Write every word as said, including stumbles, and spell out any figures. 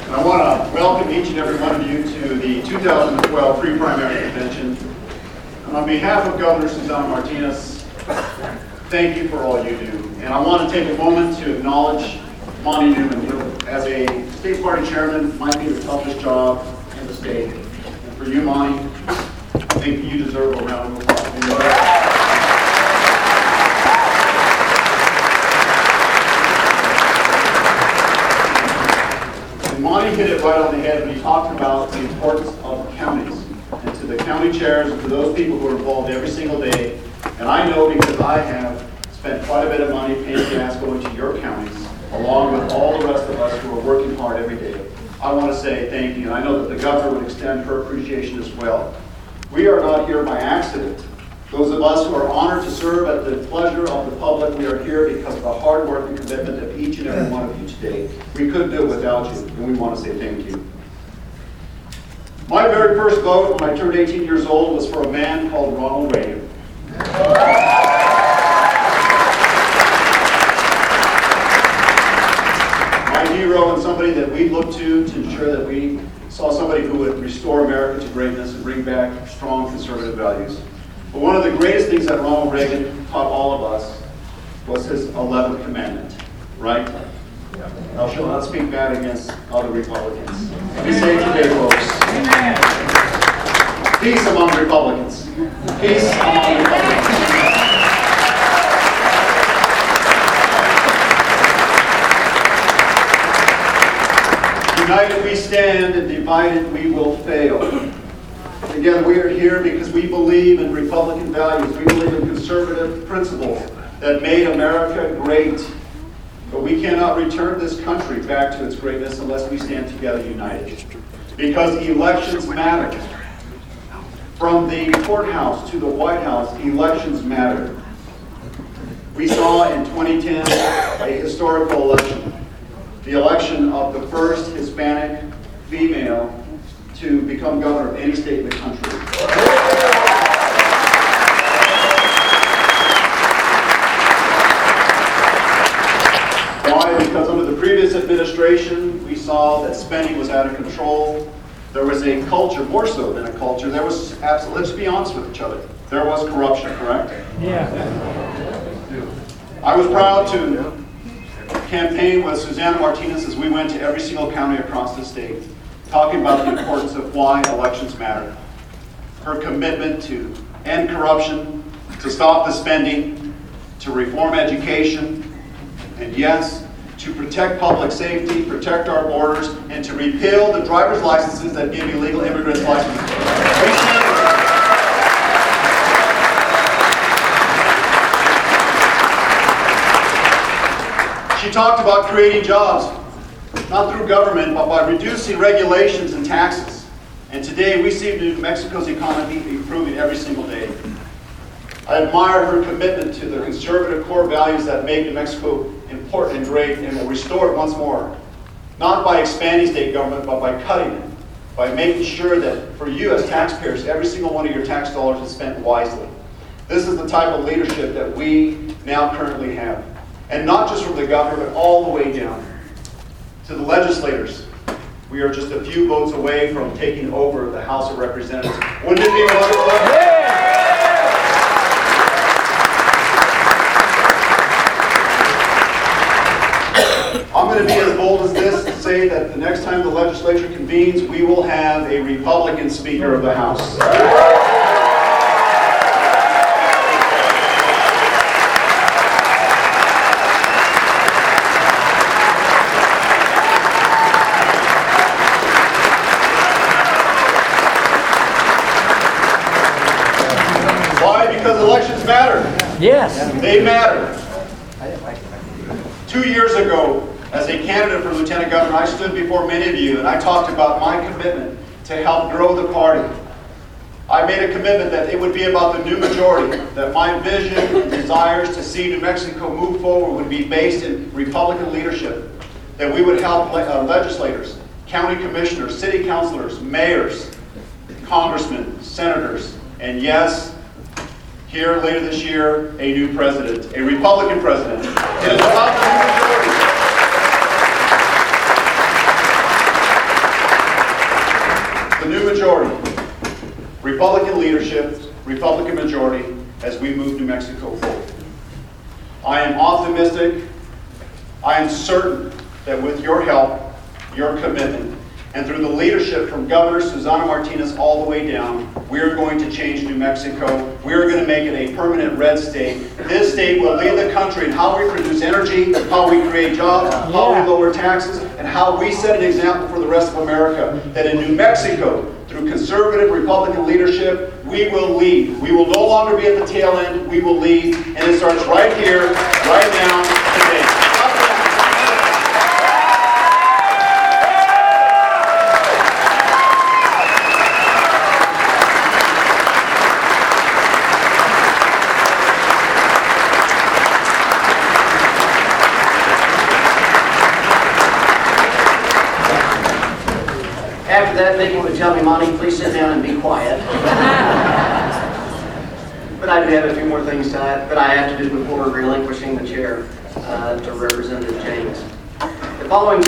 And I want to welcome each and every one of you to the two thousand twelve pre-primary convention. And on behalf of Governor Susana Martinez, thank you for all you do. And I want to take a moment to acknowledge Monty Newman, who as a state party chairman might be the toughest job in the state. And for you, Monty, I think you deserve a round of applause. Monty hit it right on the head when he talked about the importance of counties, and to the county chairs and to those people who are involved every single day. And I know because I have spent quite a bit of money paying gas going to your counties, along with all the rest of us who are working hard every day. I want to say thank you, and I know that the governor would extend her appreciation as well. We are not here by accident. Those of us who are honored to serve at the pleasure of the public, we are here because of the hard work and commitment of each and every one of you today. We couldn't do it without you, and we want to say thank you. My very first vote when I turned eighteen years old was for a man called Ronald Reagan. My hero and somebody that we looked to to ensure that we saw somebody who would restore America to greatness and bring back strong conservative values. But one of the greatest things that Ronald Reagan taught all of us was his eleventh commandment, right? Thou shalt not speak bad against other Republicans. We say today, folks, peace among Republicans. Peace among Republicans. United we stand, and divided we will fail. Together we are here because we believe in Republican values. We believe in conservative principles that made America great. But we cannot return this country back to its greatness unless we stand together united. Because elections matter. From the courthouse to the White House, elections matter. We saw in twenty ten a historical election. The election of the first Hispanic female to become governor of any state in the country. Why? Because under the previous administration, we saw that spending was out of control. There was a culture, more so than a culture, there was, absolutely, let's be honest with each other, there was corruption, correct? Yeah. I was proud to campaign with Susana Martinez as we went to every single county across the state, talking about the importance of why elections matter. Her commitment to end corruption, to stop the spending, to reform education, and yes, to protect public safety, protect our borders, and to repeal the driver's licenses that give illegal immigrants licenses. She talked about creating jobs, not through government, but by reducing regulations and taxes. And today we see New Mexico's economy improving every single day. I admire her commitment to the conservative core values that make New Mexico important and great and will restore it once more. Not by expanding state government, but by cutting it. By making sure that for you as taxpayers, every single one of your tax dollars is spent wisely. This is the type of leadership that we now currently have. And not just from the governor, but all the way down to the legislators. We are just a few votes away from taking over the House of Representatives. Wouldn't it be wonderful? Yeah. I'm going to be as bold as this to say that the next time the legislature convenes, we will have a Republican Speaker of the House. Because elections matter. Yes. They matter. Two years ago, as a candidate for Lieutenant Governor, I stood before many of you and I talked about my commitment to help grow the party. I made a commitment that it would be about the new majority, that my vision and desires to see New Mexico move forward would be based in Republican leadership, that we would help uh, legislators, county commissioners, city councilors, mayors, congressmen, senators, and yes, here later this year, a new president, a Republican president. It is about the new majority. majority, Republican leadership, Republican majority, as we move New Mexico forward. I am optimistic. I am certain that with your help, your commitment, and through the leadership from Governor Susana Martinez all the way down, we are going to change New Mexico. We are going to make it a permanent red state. This state will lead the country in how we produce energy, how we create jobs, how we lower taxes, and how we set an example for the rest of America. That in New Mexico, through conservative Republican leadership, we will lead. We will no longer be at the tail end. We will lead. And it starts right here, right now, today. After that, Mickey would tell me, Monty, please sit down and be quiet. But I do have a few more things tonight that I have to do before relinquishing the chair uh, to Representative James. The following